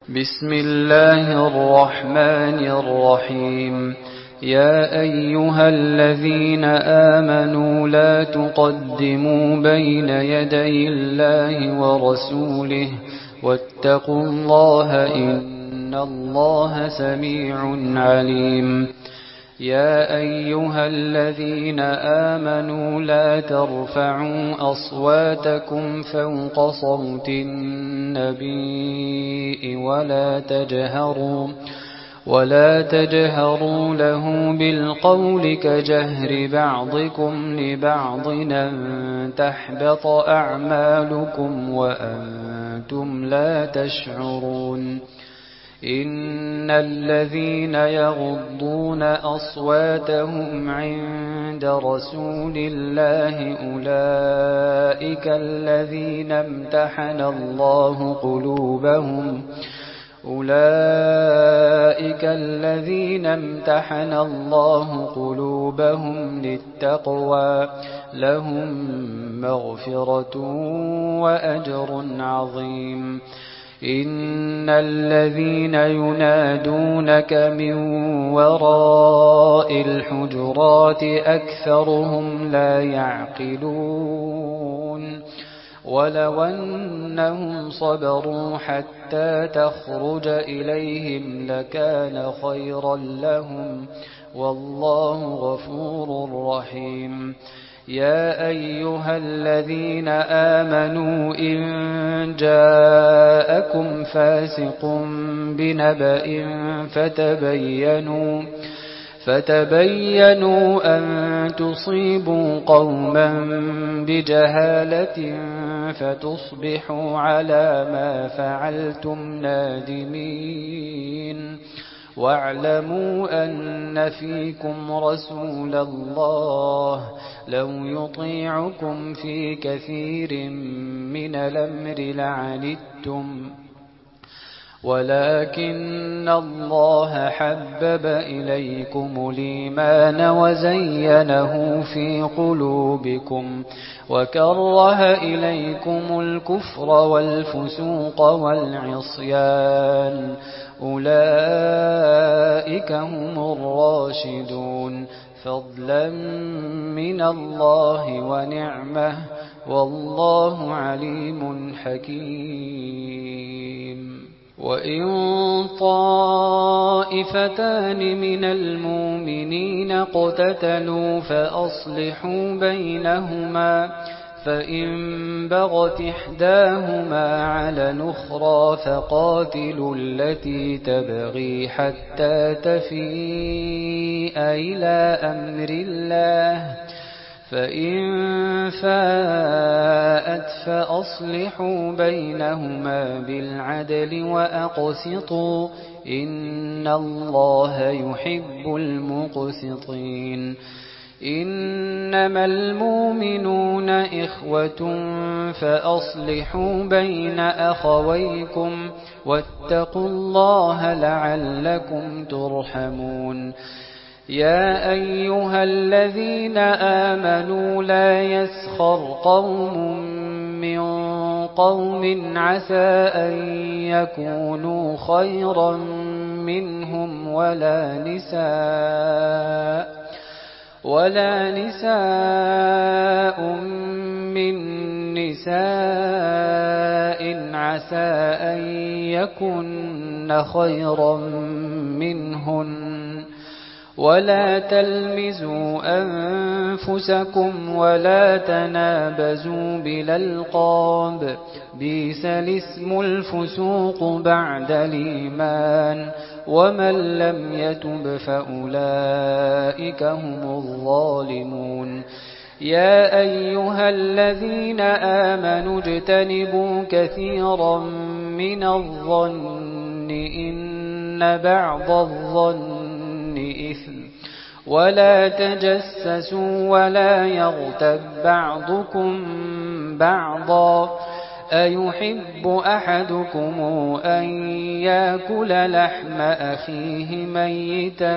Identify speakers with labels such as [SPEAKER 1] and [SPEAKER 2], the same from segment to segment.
[SPEAKER 1] بسم الله الرحمن الرحيم. يا أيها الذين آمنوا لا تقدموا بين يدي الله ورسوله واتقوا الله إن الله سميع عليم. يا أيها الذين آمنوا لا ترفعوا أصواتكم فوق صوت النبي ولا تجهروا له بالقول كجهر بعضكم لبعض أن تحبط أعمالكم وأنتم لا تشعرون. إن الذين يغضون أصواتهم عند رسول الله أولئك الذين امتحن الله قلوبهم للتقوى لهم مغفرة وأجر عظيم. إن الذين ينادونك من وراء الحجرات أكثرهم لا يعقلون. ولو أنهم صبروا حتى تخرج إليهم لكان خيرا لهم والله غفور رحيم. يا أيها الذين آمنوا إن جاءكم فاسق بنبأ فتبينوا أن تصيبوا قوما بجهالة فتصبحوا على ما فعلتم نادمين. واعلموا أن فيكم رسول الله لو يطيعكم في كثير من الأمر لعنتم ولكن الله حبب إليكم الإيمان وزينه في قلوبكم وكره إليكم الكفر والفسوق والعصيان أولئك هم الراشدون فضلا من الله ونعمه والله عليم حكيم. وإن طائفتان من المؤمنين اقتتلوا فأصلحوا بينهما فإن بغت إحداهما على الأخرى فقاتلوا التي تبغي حتى تفيء إلى أمر الله فإن فاءت فأصلحوا بينهما بالعدل وأقسطوا إن الله يحب المقسطين. إنما المؤمنون إخوة فأصلحوا بين أخويكم واتقوا الله لعلكم ترحمون. يا أيها الذين آمنوا لا يسخر قوم من قوم عسى أن يكونوا خيرا منهم ولا نساء من نساء عسى أن يكن خيرا منهن ولا تلمزوا أنفسكم ولا تنابزوا بالألقاب بئس الاسم الفسوق بعد الإيمان ومن لم يتب فأولئك هم الظالمون. يا أيها الذين آمنوا اجتنبوا كثيرا من الظن إن بعض الظن إثم ولا تجسسوا ولا يغتب بعضكم بعضا أيحب أحدكم أن يأكل لحم أخيه ميتا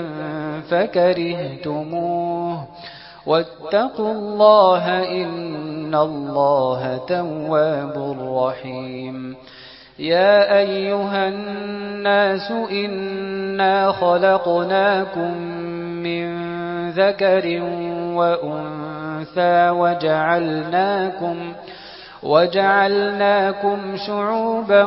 [SPEAKER 1] فكرهتموه واتقوا الله إن الله تواب رحيم. يا أيها الناس إنا خلقناكم من ذكر وأنثى وجعلناكم شعوبا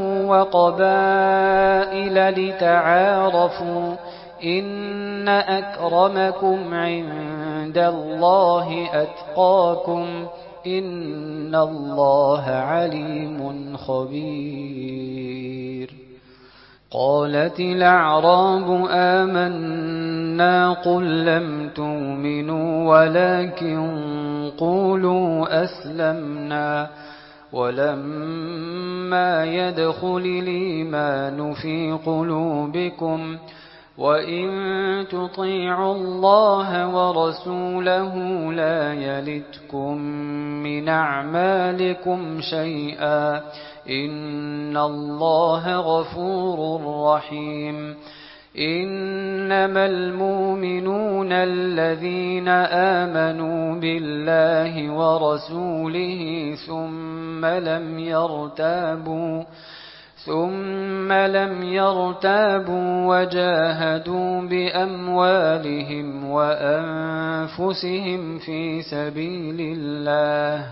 [SPEAKER 1] وقبائل لتعارفوا إن أكرمكم عند الله أتقاكم إن الله عليم خبير. قالت الأعراب آمنا قل لم تؤمنوا ولكن قولوا أسلمنا ولما يدخل الإيمان في قلوبكم وإن تطيعوا الله ورسوله لا يلتكم من أعمالكم شيئا إن الله غفور رحيم. إنما المؤمنون الذين آمنوا بالله ورسوله ثم لم يرتابوا وجاهدوا بأموالهم وأنفسهم في سبيل الله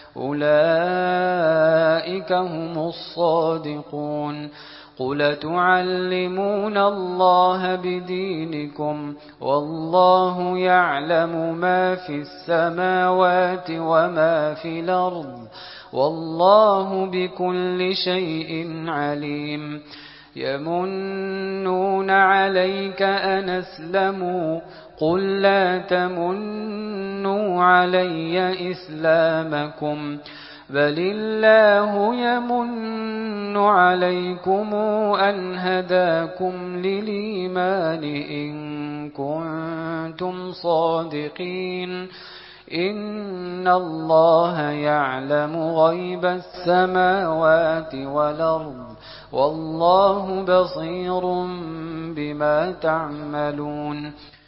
[SPEAKER 1] أولئك هم الصادقون. قل تعلمون الله بدينكم والله يعلم ما في السماوات وما في الأرض والله بكل شيء عليم. يمنون عليك أن أسلموا قل لا تمنوا علي إسلامكم بل الله يمن عليكم أن هداكم للإيمان إن كنتم صادقين. إن الله يعلم غيب السماوات والأرض والله بصير بما تعملون.